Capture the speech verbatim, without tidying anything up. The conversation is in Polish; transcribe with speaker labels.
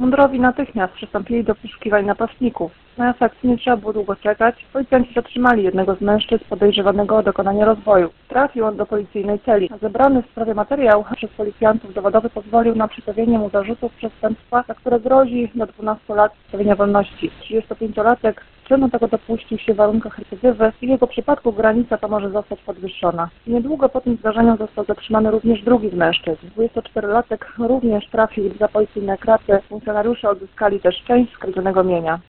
Speaker 1: Mundurowi natychmiast przystąpili do poszukiwań napastników. Na efekt nie trzeba było długo czekać. Policjanci zatrzymali jednego z mężczyzn podejrzewanego o dokonanie rozboju. Trafił on do policyjnej celi. Zebrany w sprawie materiał przez policjantów dowodowy pozwolił na przedstawienie mu zarzutów przestępstwa, za które grozi do dwunastu lat pozbawienia wolności. trzydziestopięciolatek czynu tego dopuścił się w warunkach recydywy i w jego przypadku granica ta może zostać podwyższona. Niedługo po tym zdarzeniu został zatrzymany również drugi z mężczyzn. dwudziestoczterolatek również trafił za policyjne kraty. Funkcjonariusze odzyskali też część skradzionego mienia.